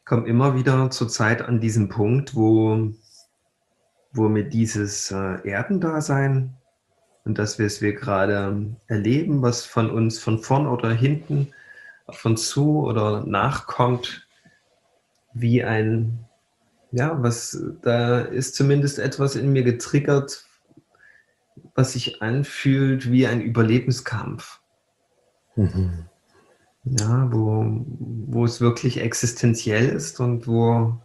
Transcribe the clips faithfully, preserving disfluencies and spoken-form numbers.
komme immer wieder zur Zeit an diesem Punkt, wo, wo mir dieses äh, Erdendasein und das, was wir gerade erleben, was von uns von vorn oder hinten auf uns zu oder nachkommt, wie ein, ja, was, da ist zumindest etwas in mir getriggert, was sich anfühlt wie ein Überlebenskampf. Mhm. Ja, wo, wo es wirklich existenziell ist und wo,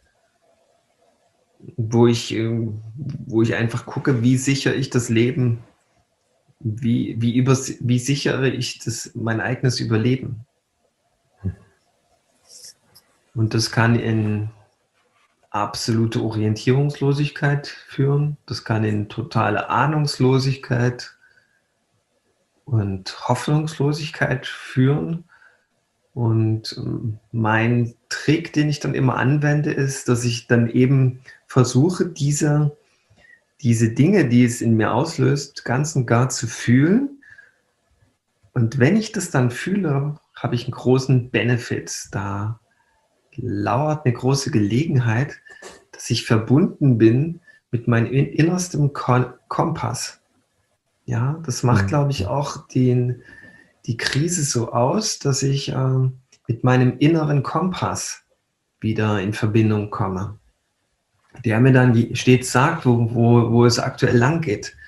wo ich, äh, wo ich einfach gucke, wie sichere ich das Leben, wie, wie, übers, wie sichere ich das, mein eigenes Überleben. Und das kann in absolute Orientierungslosigkeit führen, das kann in totale Ahnungslosigkeit und Hoffnungslosigkeit führen. Und mein Trick, den ich dann immer anwende, ist, dass ich dann eben versuche, diese, diese Dinge, die es in mir auslöst, ganz und gar zu fühlen. Und wenn ich das dann fühle, habe ich einen großen Benefit. Da lauert eine große Gelegenheit, dass ich verbunden bin mit meinem innersten Kompass. Ja, das macht, glaube ich, auch den, die Krise so aus, dass ich äh, mit meinem inneren Kompass wieder in Verbindung komme, der mir dann stets sagt, wo, wo, wo es aktuell lang geht.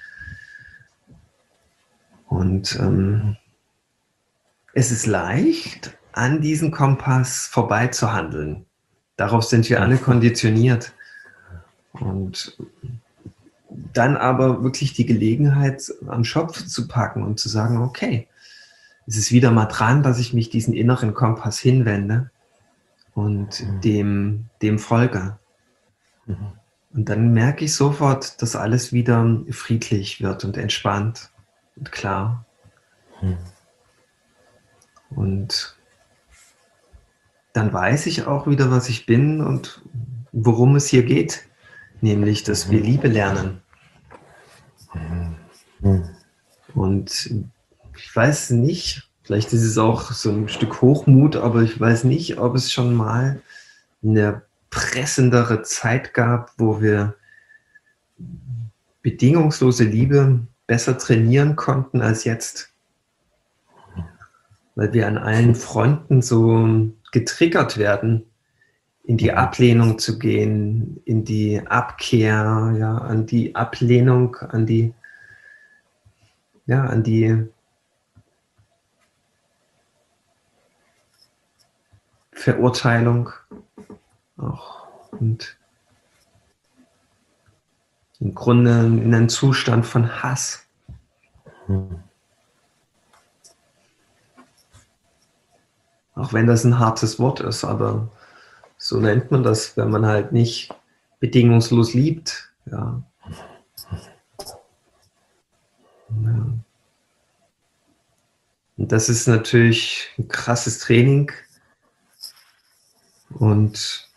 Und ähm, es ist leicht, an diesem Kompass vorbei zu handeln. Darauf sind wir alle konditioniert. Und dann aber wirklich die Gelegenheit am Schopf zu packen und zu sagen, okay, es ist wieder mal dran, dass ich mich diesen inneren Kompass hinwende und dem, dem folge. Und dann merke ich sofort, dass alles wieder friedlich wird und entspannt und klar. Und dann weiß ich auch wieder, was ich bin und worum es hier geht. Nämlich, dass wir Liebe lernen. Und ich weiß nicht, vielleicht ist es auch so ein Stück Hochmut, aber ich weiß nicht, ob es schon mal eine pressendere Zeit gab, wo wir bedingungslose Liebe besser trainieren konnten als jetzt. Weil wir an allen Fronten so getriggert werden, in die Ablehnung zu gehen, in die Abkehr, ja, an die Ablehnung, an die, ja, an die Verurteilung auch. Und im Grunde in einen Zustand von Hass. Auch wenn das ein hartes Wort ist, aber so nennt man das, wenn man halt nicht bedingungslos liebt. Ja. Ja. Und das ist natürlich ein krasses Training. Und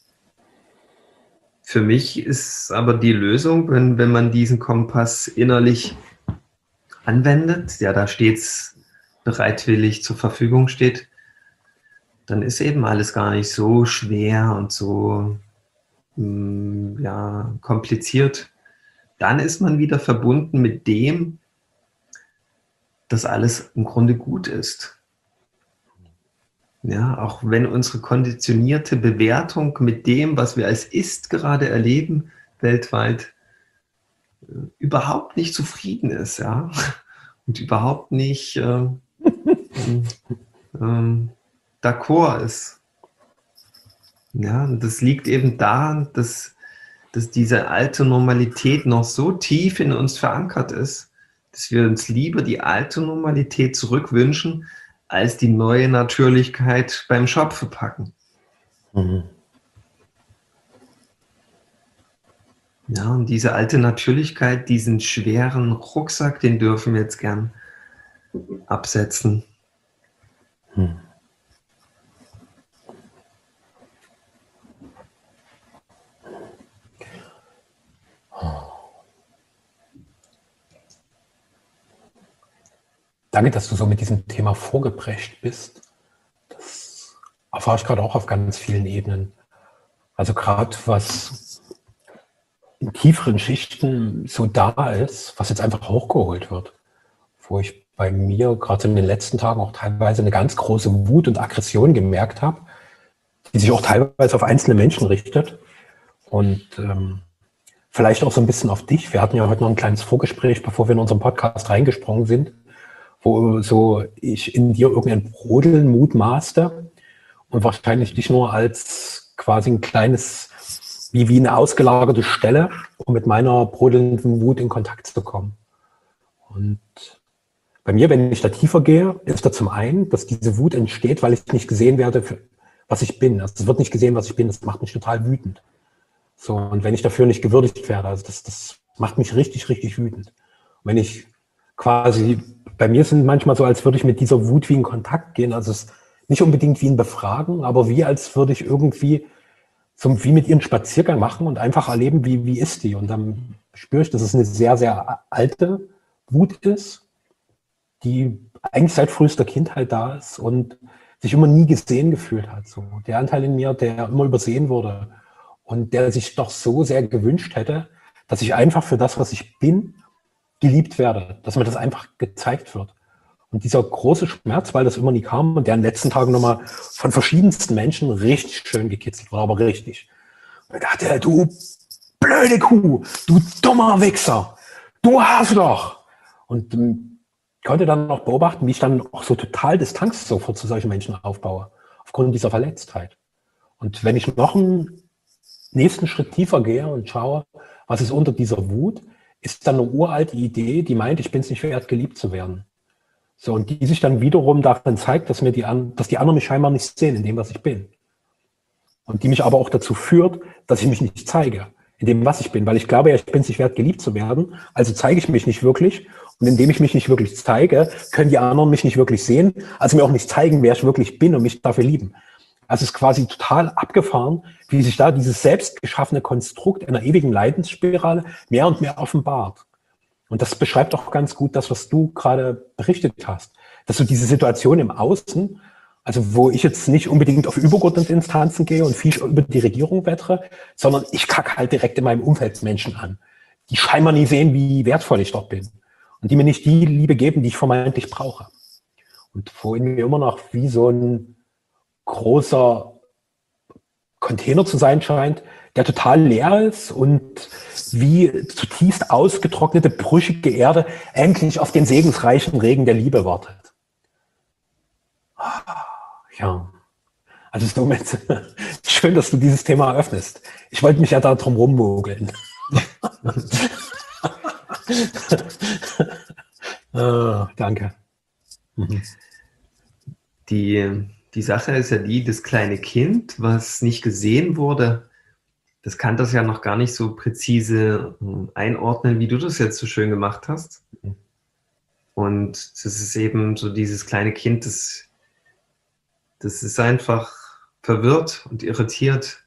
für mich ist aber die Lösung, wenn, wenn man diesen Kompass innerlich anwendet, ja, da stets bereitwillig zur Verfügung steht, dann ist eben alles gar nicht so schwer und so mh, ja, kompliziert. Dann ist man wieder verbunden mit dem, dass alles im Grunde gut ist. Ja, auch wenn unsere konditionierte Bewertung mit dem, was wir als Ist gerade erleben, weltweit äh, überhaupt nicht zufrieden ist, ja, und überhaupt nicht äh, äh, d'accord ist. Ja, und das liegt eben daran, dass, dass diese alte Normalität noch so tief in uns verankert ist, dass wir uns lieber die alte Normalität zurückwünschen, als die neue Natürlichkeit beim Schopfe packen. Mhm. Ja, und diese alte Natürlichkeit, diesen schweren Rucksack, den dürfen wir jetzt gern absetzen. Mhm. Danke, dass du so mit diesem Thema vorgeprescht bist. Das erfahre ich gerade auch auf ganz vielen Ebenen. Also gerade was in tieferen Schichten so da ist, was jetzt einfach hochgeholt wird, wo ich bei mir gerade in den letzten Tagen auch teilweise eine ganz große Wut und Aggression gemerkt habe, die sich auch teilweise auf einzelne Menschen richtet und ähm, vielleicht auch so ein bisschen auf dich. Wir hatten ja heute noch ein kleines Vorgespräch, bevor wir in unseren Podcast reingesprungen sind, wo so ich in dir irgendein Brodeln mutmaßte und wahrscheinlich dich nur als quasi ein kleines, wie, wie eine ausgelagerte Stelle, um mit meiner brodelnden Wut in Kontakt zu kommen. Und bei mir, wenn ich da tiefer gehe, ist da zum einen, dass diese Wut entsteht, weil ich nicht gesehen werde, für was ich bin. Also es wird nicht gesehen, was ich bin. Das macht mich total wütend. So, und wenn ich dafür nicht gewürdigt werde, also das, das macht mich richtig, richtig wütend. Und wenn ich quasi, bei mir sind manchmal so, als würde ich mit dieser Wut wie in Kontakt gehen. Also es ist nicht unbedingt wie ein Befragen, aber wie als würde ich irgendwie so wie mit ihr einen Spaziergang machen und einfach erleben, wie, wie ist die. Und dann spüre ich, dass es eine sehr, sehr alte Wut ist, die eigentlich seit frühester Kindheit da ist und sich immer nie gesehen gefühlt hat. So der Anteil in mir, der immer übersehen wurde und der sich doch so sehr gewünscht hätte, dass ich einfach für das, was ich bin, geliebt werde, dass mir das einfach gezeigt wird. Und dieser große Schmerz, weil das immer nie kam und der in den letzten Tagen nochmal von verschiedensten Menschen richtig schön gekitzelt wurde, aber richtig. Und ich dachte, du blöde Kuh, du dummer Wichser, du hast doch. Und ähm, konnte dann noch beobachten, wie ich dann auch so total Distanz sofort zu solchen Menschen aufbaue, aufgrund dieser Verletztheit. Und wenn ich noch einen nächsten Schritt tiefer gehe und schaue, was ist unter dieser Wut, ist dann eine uralte Idee, die meint, ich bin es nicht wert, geliebt zu werden. So, und die sich dann wiederum darin zeigt, dass mir die, an, dass die anderen mich scheinbar nicht sehen in dem, was ich bin. Und die mich aber auch dazu führt, dass ich mich nicht zeige in dem, was ich bin, weil ich glaube ja, ich bin es nicht wert, geliebt zu werden, also zeige ich mich nicht wirklich. Und indem ich mich nicht wirklich zeige, können die anderen mich nicht wirklich sehen, also mir auch nicht zeigen, wer ich wirklich bin und mich dafür lieben. Also es ist quasi total abgefahren, wie sich da dieses selbst geschaffene Konstrukt einer ewigen Leidensspirale mehr und mehr offenbart. Und das beschreibt auch ganz gut das, was du gerade berichtet hast, dass du diese Situation im Außen, also wo ich jetzt nicht unbedingt auf übergeordnete Instanzen gehe und viel über die Regierung wettere, sondern ich kacke halt direkt in meinem Umfeld Menschen an, die scheinbar nie sehen, wie wertvoll ich dort bin und die mir nicht die Liebe geben, die ich vermeintlich brauche. Und wo in mir immer noch wie so ein großer Container zu sein scheint, der total leer ist und wie zutiefst ausgetrocknete, brüchige Erde endlich auf den segensreichen Regen der Liebe wartet. Ja, also somit schön, dass du dieses Thema eröffnest. Ich wollte mich ja da drum rummogeln. ah, danke. Mhm. Die, die Sache ist ja die, das kleine Kind, was nicht gesehen wurde, das kann das ja noch gar nicht so präzise einordnen, wie du das jetzt so schön gemacht hast. Und das ist eben so dieses kleine Kind, das, das ist einfach verwirrt und irritiert.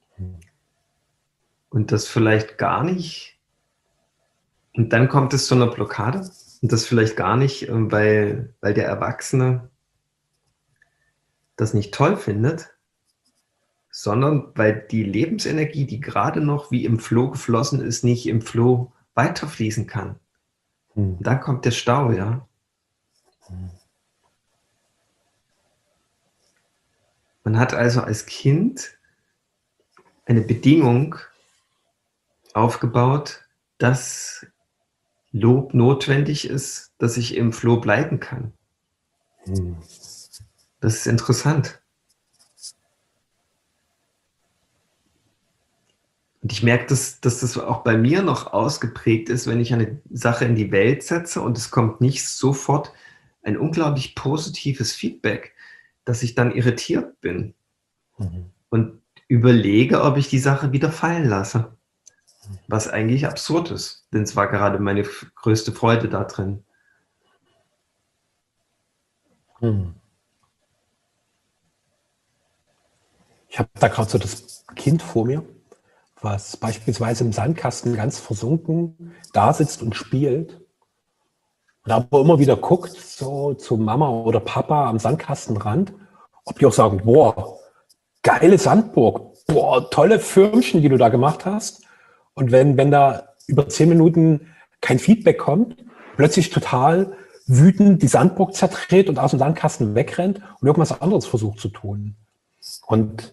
Und das vielleicht gar nicht. Und dann kommt es zu einer Blockade. Und das vielleicht gar nicht, weil, weil der Erwachsene das nicht toll findet, sondern weil die Lebensenergie, die gerade noch wie im Flow geflossen ist, nicht im Flow weiterfließen kann. Hm. Und dann kommt der Stau, ja. Hm. Man hat also als Kind eine Bedingung aufgebaut, dass Lob notwendig ist, dass ich im Flow bleiben kann. Hm. Das ist interessant. Und ich merke, dass, dass das auch bei mir noch ausgeprägt ist, wenn ich eine Sache in die Welt setze und es kommt nicht sofort ein unglaublich positives Feedback, dass ich dann irritiert bin mhm. und überlege, ob ich die Sache wieder fallen lasse. Was eigentlich absurd ist, denn es war gerade meine größte Freude da drin. Mhm. Ich habe da gerade so das Kind vor mir, was beispielsweise im Sandkasten ganz versunken da sitzt und spielt und aber immer wieder guckt, so zu Mama oder Papa am Sandkastenrand ob die auch sagen, boah, geile Sandburg, boah, tolle Firmchen, die du da gemacht hast. Und wenn, wenn da über zehn Minuten kein Feedback kommt, plötzlich total wütend die Sandburg zerdreht und aus dem Sandkasten wegrennt und irgendwas anderes versucht zu tun. Und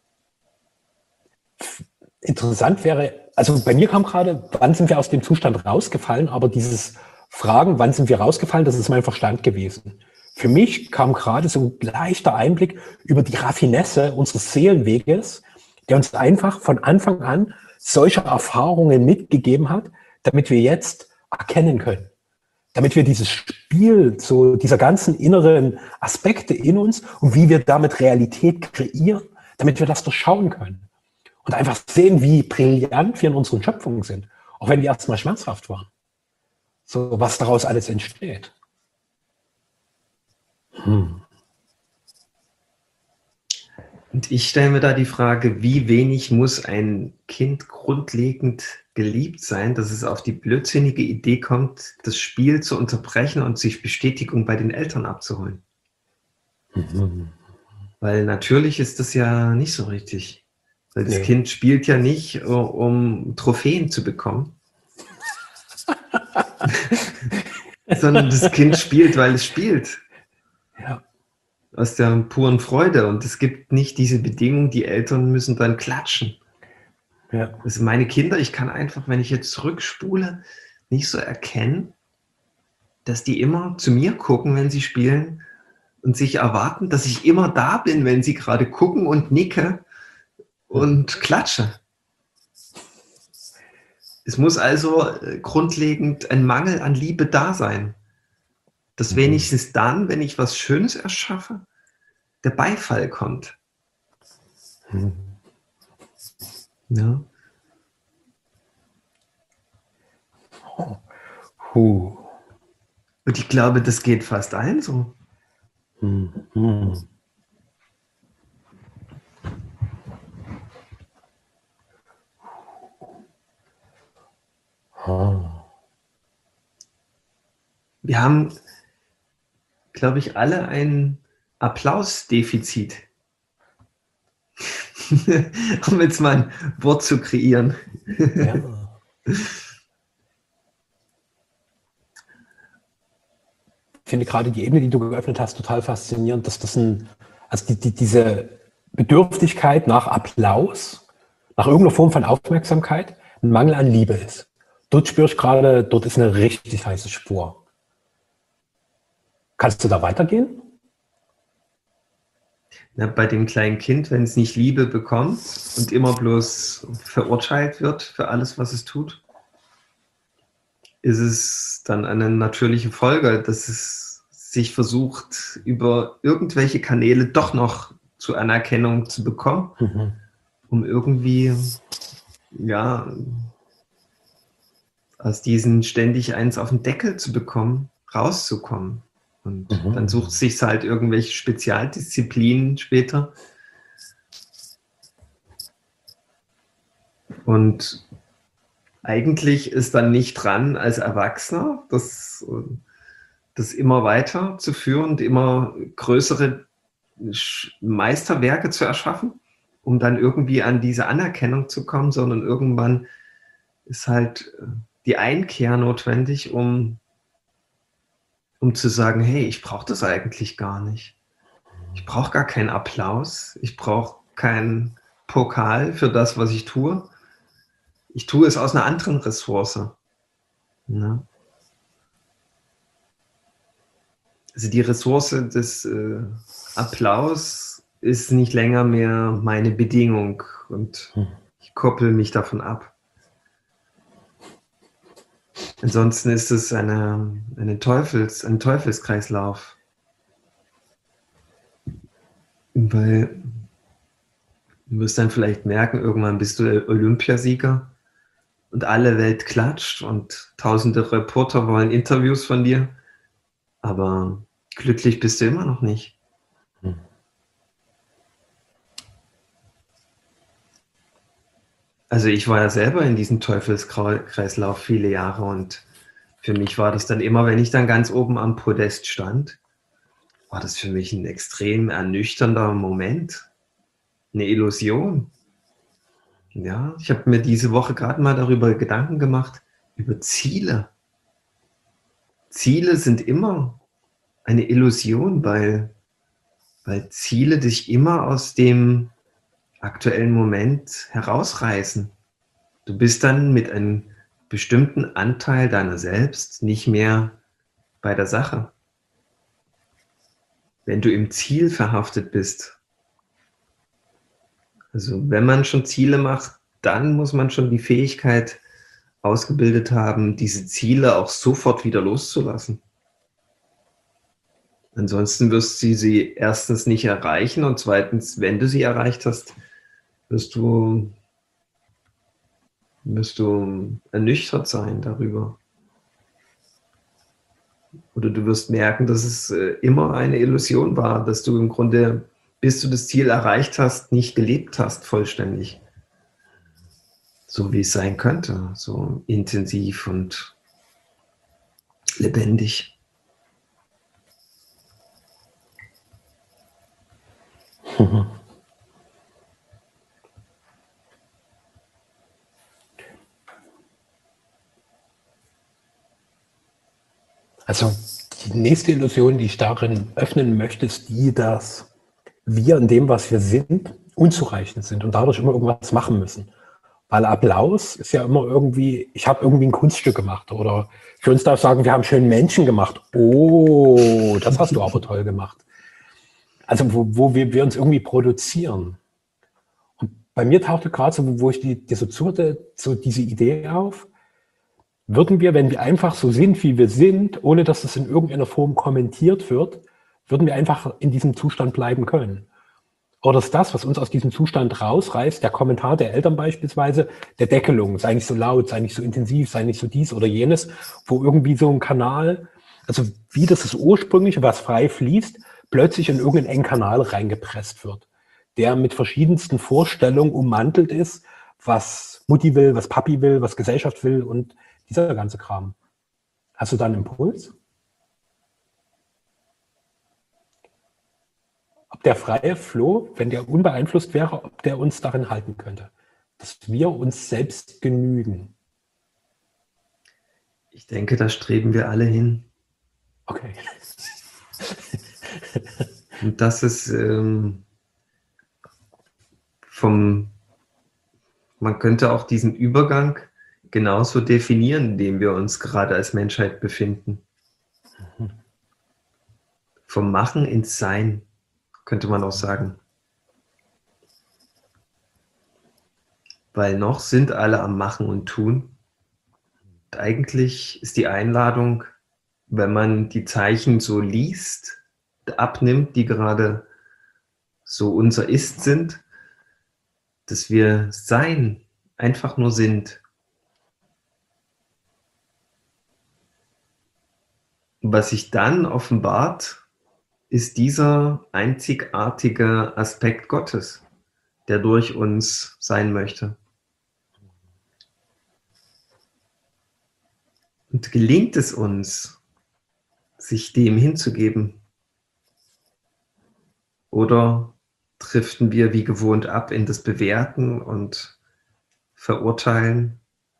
interessant wäre, also bei mir kam gerade, wann sind wir aus dem Zustand rausgefallen, aber dieses Fragen, wann sind wir rausgefallen, das ist mein Verstand gewesen. Für mich kam gerade so ein leichter Einblick über die Raffinesse unseres Seelenweges, der uns einfach von Anfang an solche Erfahrungen mitgegeben hat, damit wir jetzt erkennen können. Damit wir dieses Spiel, so dieser ganzen inneren Aspekte in uns und wie wir damit Realität kreieren, damit wir das durchschauen können. Und einfach sehen, wie brillant wir in unseren Schöpfungen sind. Auch wenn die erstmal schmerzhaft waren. So, was daraus alles entsteht. Hm. Und ich stelle mir da die Frage, wie wenig muss ein Kind grundlegend geliebt sein, dass es auf die blödsinnige Idee kommt, das Spiel zu unterbrechen und sich Bestätigung bei den Eltern abzuholen. Mhm. Weil natürlich ist das ja nicht so richtig. Weil das nee. Kind spielt ja nicht, um Trophäen zu bekommen. Sondern das Kind spielt, weil es spielt. Ja. Aus der puren Freude. Und es gibt nicht diese Bedingung, die Eltern müssen dann klatschen. Ja. Also meine Kinder, ich kann einfach, wenn ich jetzt zurückspule, nicht so erkennen, dass die immer zu mir gucken, wenn sie spielen und sich erwarten, dass ich immer da bin, wenn sie gerade gucken und nicke und klatsche. Es muss also grundlegend ein Mangel an Liebe da sein. Dass wenigstens dann, wenn ich was Schönes erschaffe, der Beifall kommt. Hm. Ja. Oh. Huh. Und ich glaube, das geht fast allen so. Hm. Hm. Oh. Wir haben, glaube ich, alle ein Applausdefizit. Um jetzt mal ein Wort zu kreieren. Ja. Ich finde gerade die Ebene, die du geöffnet hast, total faszinierend, dass das ein, also die, die, diese Bedürftigkeit nach Applaus, nach irgendeiner Form von Aufmerksamkeit, ein Mangel an Liebe ist. Dort spüre ich gerade, dort ist eine richtig heiße Spur. Kannst du da weitergehen? Ja, bei dem kleinen Kind, wenn es nicht Liebe bekommt und immer bloß verurteilt wird für alles, was es tut, ist es dann eine natürliche Folge, dass es sich versucht, über irgendwelche Kanäle doch noch zur Anerkennung zu bekommen, mhm. um irgendwie, ja, aus diesen ständig eins auf den Deckel zu bekommen, rauszukommen. Und mhm. dann sucht es sich halt irgendwelche Spezialdisziplinen später. Und eigentlich ist dann nicht dran, als Erwachsener, das, das immer weiter zu führen und immer größere Meisterwerke zu erschaffen, um dann irgendwie an diese Anerkennung zu kommen, sondern irgendwann ist halt die Einkehr notwendig, um um zu sagen, hey, ich brauche das eigentlich gar nicht. Ich brauche gar keinen Applaus. Ich brauche keinen Pokal für das, was ich tue. Ich tue es aus einer anderen Ressource. Ja. Also die Ressource des äh, Applaus ist nicht länger mehr meine Bedingung und ich koppel mich davon ab. Ansonsten ist es eine, eine Teufels, ein Teufelskreislauf. Weil du wirst dann vielleicht merken, irgendwann bist du Olympiasieger und alle Welt klatscht und tausende Reporter wollen Interviews von dir, aber glücklich bist du immer noch nicht. Hm. Also ich war ja selber in diesem Teufelskreislauf viele Jahre und für mich war das dann immer, wenn ich dann ganz oben am Podest stand, war das für mich ein extrem ernüchternder Moment, eine Illusion. Ja, ich habe mir diese Woche gerade mal darüber Gedanken gemacht, über Ziele. Ziele sind immer eine Illusion, weil, weil Ziele dich immer aus dem aktuellen Moment herausreißen. Du bist dann mit einem bestimmten Anteil deiner selbst nicht mehr bei der Sache. Wenn du im Ziel verhaftet bist, also wenn man schon Ziele macht, dann muss man schon die Fähigkeit ausgebildet haben, diese Ziele auch sofort wieder loszulassen. Ansonsten wirst du sie erstens nicht erreichen und zweitens, wenn du sie erreicht hast, wirst du, wirst du ernüchtert sein darüber. Oder du wirst merken, dass es immer eine Illusion war, dass du im Grunde, bis du das Ziel erreicht hast, nicht gelebt hast vollständig. So wie es sein könnte, so intensiv und lebendig. Also die nächste Illusion, die ich darin öffnen möchte, ist die, dass wir in dem, was wir sind, unzureichend sind und dadurch immer irgendwas machen müssen. Weil Applaus ist ja immer irgendwie, ich habe irgendwie ein Kunststück gemacht oder für uns darf ich sagen, wir haben schönen Menschen gemacht. Oh, das hast du aber toll gemacht. Also wo, wo wir, wir uns irgendwie produzieren. Und bei mir tauchte gerade so, wo ich die, die so zuhörte, so diese Idee auf, würden wir, wenn wir einfach so sind, wie wir sind, ohne dass es in irgendeiner Form kommentiert wird, würden wir einfach in diesem Zustand bleiben können. Oder ist das, was uns aus diesem Zustand rausreißt, der Kommentar der Eltern beispielsweise, der Deckelung, sei nicht so laut, sei nicht so intensiv, sei nicht so dies oder jenes, wo irgendwie so ein Kanal, also wie das das Ursprüngliche, was frei fließt, plötzlich in irgendeinen engen Kanal reingepresst wird, der mit verschiedensten Vorstellungen ummantelt ist, was Mutti will, was Papi will, was Gesellschaft will und dieser ganze Kram. Hast du da einen Impuls? Ob der freie Flow, wenn der unbeeinflusst wäre, ob der uns darin halten könnte, dass wir uns selbst genügen. Ich denke, da streben wir alle hin. Okay. Und das ist ähm, vom, man könnte auch diesen Übergang genauso definieren, in dem wir uns gerade als Menschheit befinden. Mhm. Vom Machen ins Sein, könnte man auch sagen. Weil noch sind alle am Machen und Tun. Und eigentlich ist die Einladung, wenn man die Zeichen so liest, abnimmt, die gerade so unser Ist sind, dass wir sein, einfach nur sind. Was sich dann offenbart, ist dieser einzigartige Aspekt Gottes, der durch uns sein möchte. Und gelingt es uns, sich dem hinzugeben? Oder driften wir wie gewohnt ab in das Bewerten und Verurteilen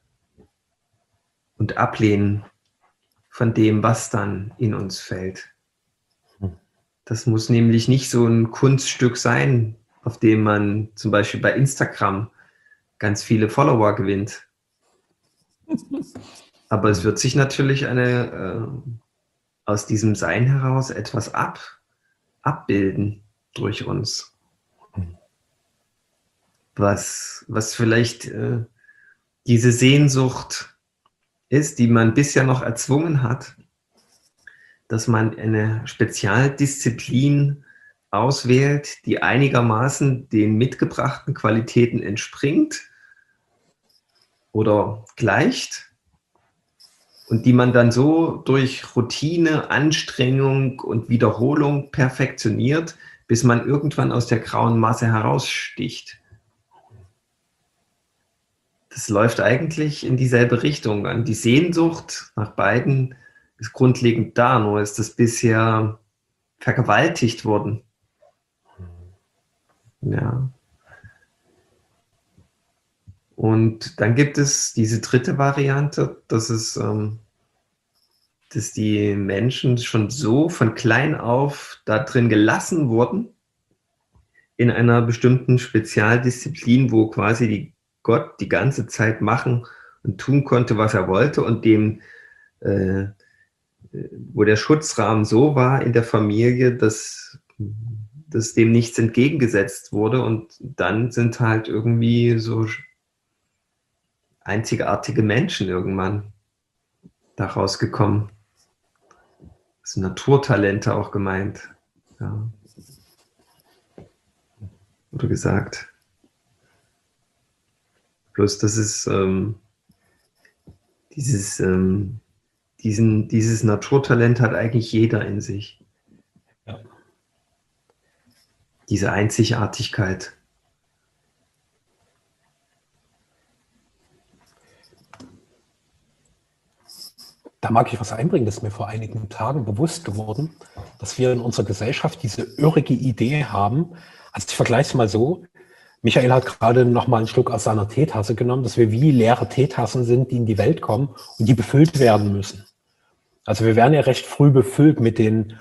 und Ablehnen von dem, was dann in uns fällt? Das muss nämlich nicht so ein Kunststück sein, auf dem man zum Beispiel bei Instagram ganz viele Follower gewinnt. Aber es wird sich natürlich eine, äh, aus diesem Sein heraus etwas ab, abbilden durch uns. Was, was vielleicht äh, diese Sehnsucht ist, die man bisher noch erzwungen hat, dass man eine Spezialdisziplin auswählt, die einigermaßen den mitgebrachten Qualitäten entspringt oder gleicht und die man dann so durch Routine, Anstrengung und Wiederholung perfektioniert, bis man irgendwann aus der grauen Masse heraussticht. Das läuft eigentlich in dieselbe Richtung an. Die Sehnsucht nach beiden ist grundlegend da, nur ist das bisher vergewaltigt wurden. Ja. Und dann gibt es diese dritte Variante, dass es, ähm, dass die Menschen schon so von klein auf da drin gelassen wurden, in einer bestimmten Spezialdisziplin, wo quasi die Gott die ganze Zeit machen und tun konnte, was er wollte, und dem, äh, wo der Schutzrahmen so war in der Familie, dass, dass dem nichts entgegengesetzt wurde, und dann sind halt irgendwie so einzigartige Menschen irgendwann daraus gekommen. Das sind Naturtalente auch gemeint. Ja. Wurde gesagt. Bloß das ist ähm, dieses, ähm, diesen, dieses Naturtalent hat eigentlich jeder in sich. Ja. Diese Einzigartigkeit. Da mag ich was einbringen, das ist mir vor einigen Tagen bewusst geworden, dass wir in unserer Gesellschaft diese irrige Idee haben. Also ich vergleiche es mal so. Michael hat gerade noch mal einen Schluck aus seiner Teetasse genommen, dass wir wie leere Teetassen sind, die in die Welt kommen und die befüllt werden müssen. Also wir werden ja recht früh befüllt mit den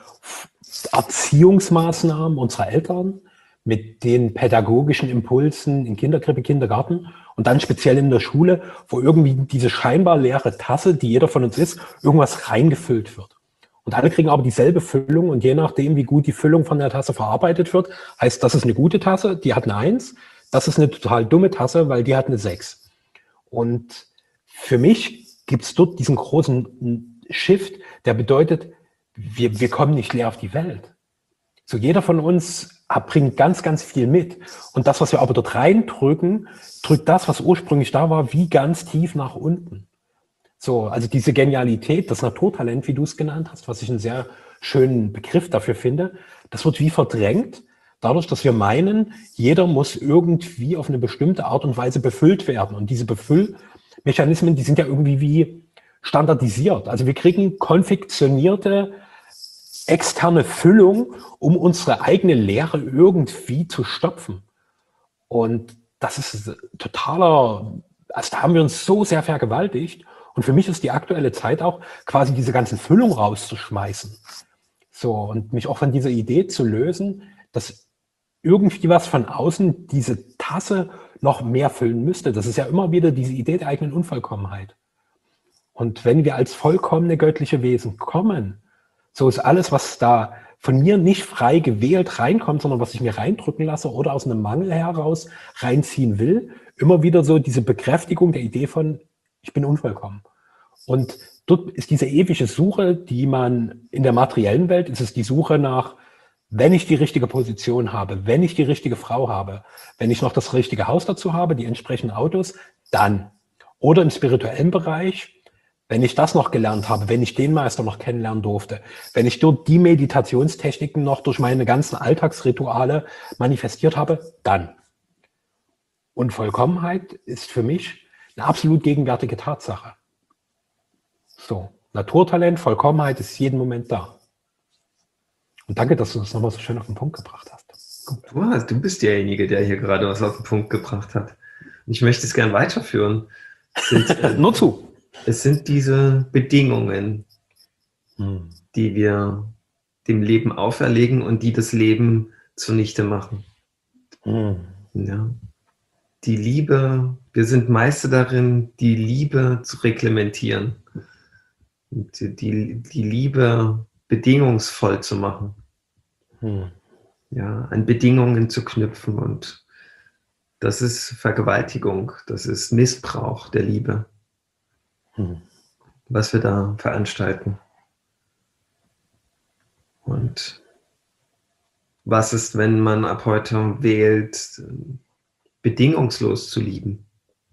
Erziehungsmaßnahmen unserer Eltern, mit den pädagogischen Impulsen in Kinderkrippe, Kindergarten und dann speziell in der Schule, wo irgendwie diese scheinbar leere Tasse, die jeder von uns ist, irgendwas reingefüllt wird. Und alle kriegen aber dieselbe Füllung, und je nachdem, wie gut die Füllung von der Tasse verarbeitet wird, heißt, das ist eine gute Tasse, die hat eine Eins, das ist eine total dumme Tasse, weil die hat eine Sechs. Und für mich gibt es dort diesen großen Shift, der bedeutet, wir, wir kommen nicht leer auf die Welt. So, jeder von uns bringt ganz, ganz viel mit. Und das, was wir aber dort reindrücken, drückt das, was ursprünglich da war, wie ganz tief nach unten. So, also diese Genialität, das Naturtalent, wie du es genannt hast, was ich einen sehr schönen Begriff dafür finde, das wird wie verdrängt, dadurch, dass wir meinen, jeder muss irgendwie auf eine bestimmte Art und Weise befüllt werden. Und diese Befüllmechanismen, die sind ja irgendwie wie standardisiert. Also wir kriegen konfektionierte externe Füllung, um unsere eigene Leere irgendwie zu stopfen. Und das ist totaler, also da haben wir uns so sehr vergewaltigt. Und für mich ist die aktuelle Zeit auch, quasi diese ganzen Füllung rauszuschmeißen. So, und mich auch von dieser Idee zu lösen, dass irgendwie was von außen diese Tasse noch mehr füllen müsste. Das ist ja immer wieder diese Idee der eigenen Unvollkommenheit. Und wenn wir als vollkommene göttliche Wesen kommen, so ist alles, was da von mir nicht frei gewählt reinkommt, sondern was ich mir reindrücken lasse oder aus einem Mangel heraus reinziehen will, immer wieder so diese Bekräftigung der Idee von, ich bin unvollkommen. Und dort ist diese ewige Suche, die man in der materiellen Welt, ist es die Suche nach, wenn ich die richtige Position habe, wenn ich die richtige Frau habe, wenn ich noch das richtige Haus dazu habe, die entsprechenden Autos, dann. Oder im spirituellen Bereich, wenn ich das noch gelernt habe, wenn ich den Meister noch kennenlernen durfte, wenn ich dort die Meditationstechniken noch durch meine ganzen Alltagsrituale manifestiert habe, dann. Und Vollkommenheit ist für mich eine absolut gegenwärtige Tatsache. So, Naturtalent, Vollkommenheit ist jeden Moment da. Und danke, dass du das nochmal so schön auf den Punkt gebracht hast. Du, hast, du bist derjenige, der hier gerade was auf den Punkt gebracht hat. Und ich möchte es gern weiterführen. Es sind, äh, Nur zu. Es sind diese Bedingungen, Hm. die wir dem Leben auferlegen und die das Leben zunichte machen. Hm. Ja. Die Liebe, wir sind Meister darin, die Liebe zu reglementieren. Und die, die Liebe bedingungsvoll zu machen. Hm. Ja, an Bedingungen zu knüpfen, und das ist Vergewaltigung, das ist Missbrauch der Liebe, Hm. was wir da veranstalten. Und was ist, wenn man ab heute wählt, bedingungslos zu lieben?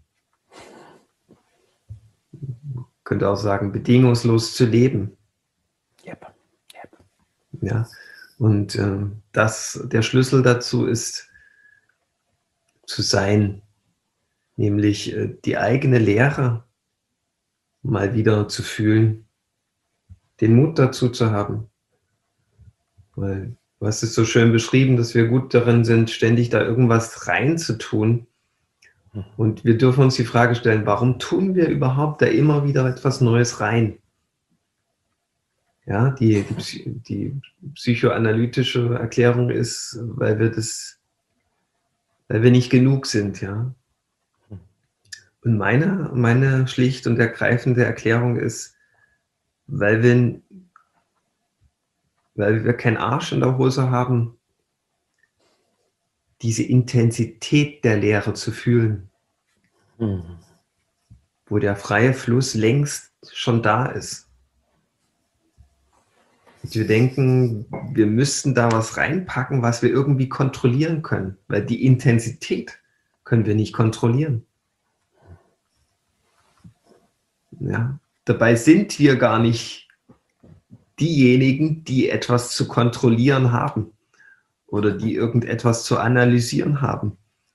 Man könnte auch sagen, bedingungslos zu leben. Yep. Yep. Ja. Und äh, das, der Schlüssel dazu ist, zu sein, nämlich äh, die eigene Leere mal wieder zu fühlen, den Mut dazu zu haben Weil du hast es so schön beschrieben, dass wir gut darin sind, ständig da irgendwas reinzutun. Und wir dürfen uns die Frage stellen, warum tun wir überhaupt da immer wieder etwas Neues rein? Ja, die, die, die psychoanalytische Erklärung ist, weil wir das, weil wir nicht genug sind, ja. Und meine, meine schlicht und ergreifende Erklärung ist, weil wir, weil wir keinen Arsch in der Hose haben, diese Intensität der Lehre zu fühlen, mhm. wo der freie Fluss längst schon da ist. Und wir denken, wir müssten da was reinpacken, was wir irgendwie kontrollieren können, weil die Intensität können wir nicht kontrollieren. Ja, dabei sind wir gar nicht diejenigen, die etwas zu kontrollieren haben oder die irgendetwas zu analysieren haben.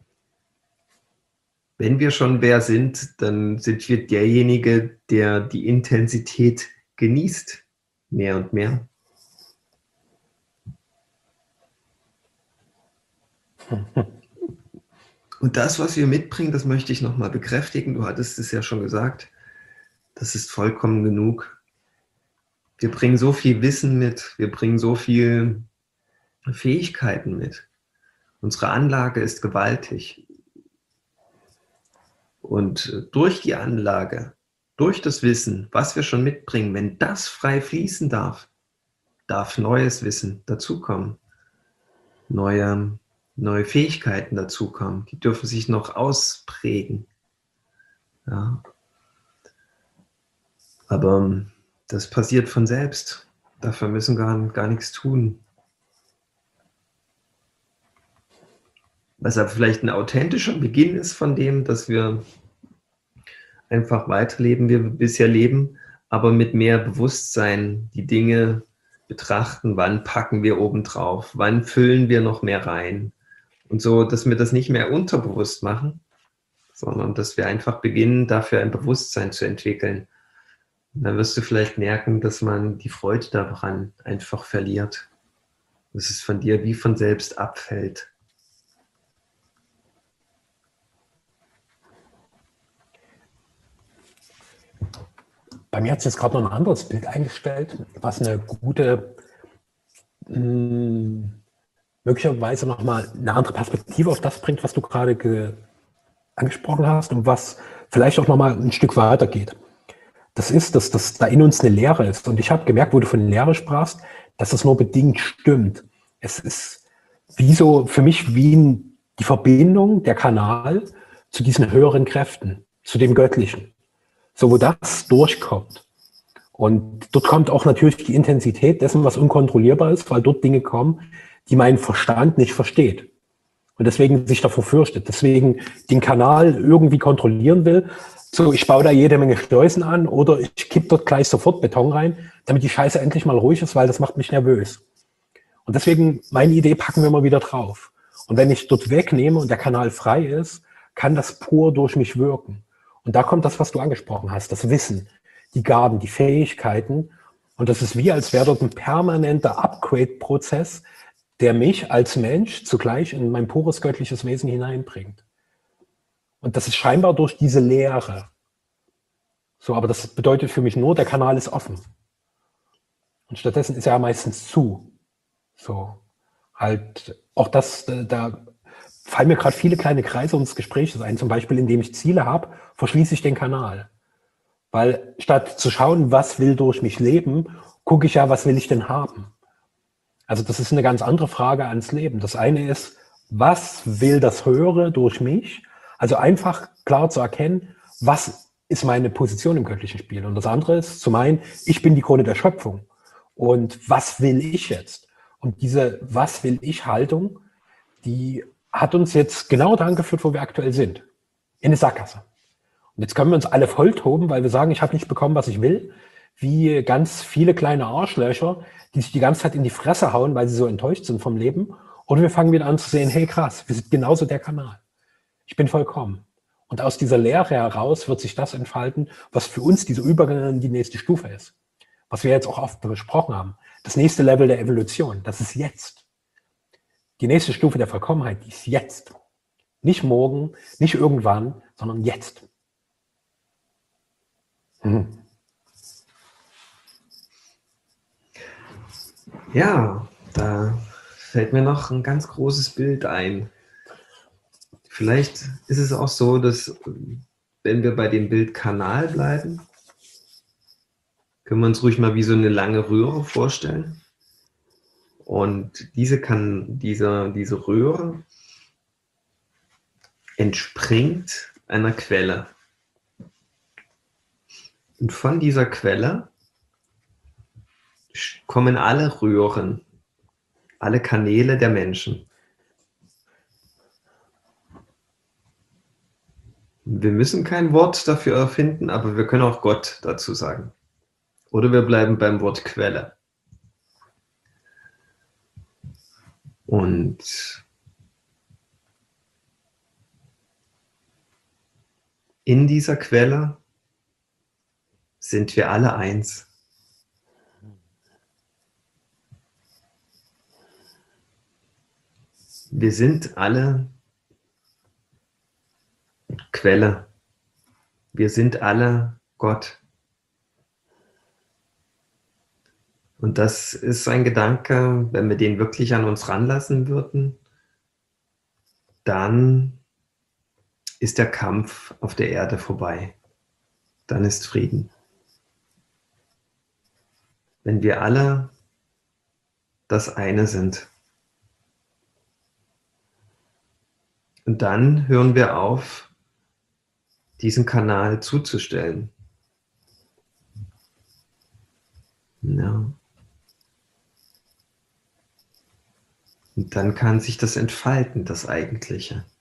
Wenn wir schon wer sind, dann sind wir derjenige, der die Intensität genießt, mehr und mehr. Und das, was wir mitbringen, das möchte ich nochmal bekräftigen. Du hattest es ja schon gesagt. Das ist vollkommen genug. Wir bringen so viel Wissen mit. Wir bringen so viel Fähigkeiten mit. Unsere Anlage ist gewaltig. Und durch die Anlage, durch das Wissen, was wir schon mitbringen, wenn das frei fließen darf, darf neues Wissen dazukommen. Neue neue Fähigkeiten dazukommen. Die dürfen sich noch ausprägen. Ja. Aber das passiert von selbst. Dafür müssen wir gar, gar nichts tun. Was aber vielleicht ein authentischer Beginn ist von dem, dass wir einfach weiterleben, wie wir bisher leben, aber mit mehr Bewusstsein die Dinge betrachten, wann packen wir oben drauf, wann füllen wir noch mehr rein. Und so, dass wir das nicht mehr unterbewusst machen, sondern dass wir einfach beginnen, dafür ein Bewusstsein zu entwickeln. Und dann wirst du vielleicht merken, dass man die Freude daran einfach verliert. Dass es von dir wie von selbst abfällt. Bei mir hat sich jetzt gerade noch ein anderes Bild eingestellt, was eine gute, mh, möglicherweise nochmal eine andere Perspektive auf das bringt, was du gerade angesprochen hast und was vielleicht auch nochmal ein Stück weiter geht. Das ist, dass, dass da in uns eine Leere ist. Und ich habe gemerkt, wo du von Leere sprachst, dass das nur bedingt stimmt. Es ist wie so für mich wie ein, die Verbindung, der Kanal zu diesen höheren Kräften, zu dem Göttlichen. So, wo das durchkommt. Und dort kommt auch natürlich die Intensität dessen, was unkontrollierbar ist, weil dort Dinge kommen, die mein Verstand nicht versteht und deswegen sich davor fürchtet, deswegen den Kanal irgendwie kontrollieren will. So, ich baue da jede Menge Schleusen an oder ich kippe dort gleich sofort Beton rein, damit die Scheiße endlich mal ruhig ist, weil das macht mich nervös. Und deswegen, meine Idee packen wir mal wieder drauf. Und wenn ich dort wegnehme und der Kanal frei ist, kann das pur durch mich wirken. Und da kommt das, was du angesprochen hast, das Wissen, die Gaben, die Fähigkeiten. Und das ist wie, als wäre dort ein permanenter Upgrade-Prozess, der mich als Mensch zugleich in mein pures göttliches Wesen hineinbringt. Und das ist scheinbar durch diese Leere. So, aber das bedeutet für mich nur, der Kanal ist offen. Und stattdessen ist er ja meistens zu. So, halt, auch das, da fallen mir gerade viele kleine Kreise unseres Gesprächs ein. Zum Beispiel, indem ich Ziele habe, verschließe ich den Kanal. Weil statt zu schauen, was will durch mich leben, gucke ich ja, was will ich denn haben? Also das ist eine ganz andere Frage ans Leben. Das eine ist, was will das Höhere durch mich? Also einfach klar zu erkennen, was ist meine Position im göttlichen Spiel? Und das andere ist zu meinen, ich bin die Krone der Schöpfung. Und was will ich jetzt? Und diese Was will ich Haltung, die hat uns jetzt genau dahin geführt, wo wir aktuell sind. In eine Sackgasse. Und jetzt können wir uns alle volltoben, weil wir sagen, ich habe nicht bekommen, was ich will. Wie ganz viele kleine Arschlöcher, die sich die ganze Zeit in die Fresse hauen, weil sie so enttäuscht sind vom Leben. Oder wir fangen wieder an zu sehen, hey krass, wir sind genauso der Kanal. Ich bin vollkommen. Und aus dieser Leere heraus wird sich das entfalten, was für uns diese Übergang in die nächste Stufe ist. Was wir jetzt auch oft besprochen haben. das nächste Level der Evolution. Das ist jetzt. Die nächste Stufe der Vollkommenheit, die ist jetzt. Nicht morgen, nicht irgendwann, sondern jetzt. Hm. Ja, da fällt mir noch ein ganz großes Bild ein. Vielleicht ist es auch so, dass, wenn wir bei dem Bild Kanal bleiben, können wir uns ruhig mal wie so eine lange Röhre vorstellen. Und diese, kann, diese, diese Röhre entspringt einer Quelle. Und von dieser Quelle kommen alle Röhren, alle Kanäle der Menschen. Wir müssen kein Wort dafür erfinden, aber wir können auch Gott dazu sagen. Oder wir bleiben beim Wort Quelle. Und in dieser Quelle sind wir alle eins. Wir sind alle Quelle. Wir sind alle Gott. Und das ist ein Gedanke, wenn wir den wirklich an uns ranlassen würden, dann ist der Kampf auf der Erde vorbei. Dann ist Frieden. Wenn wir alle das eine sind. Und dann hören wir auf, diesen Kanal zuzustellen. Ja. Und dann kann sich das entfalten, das Eigentliche.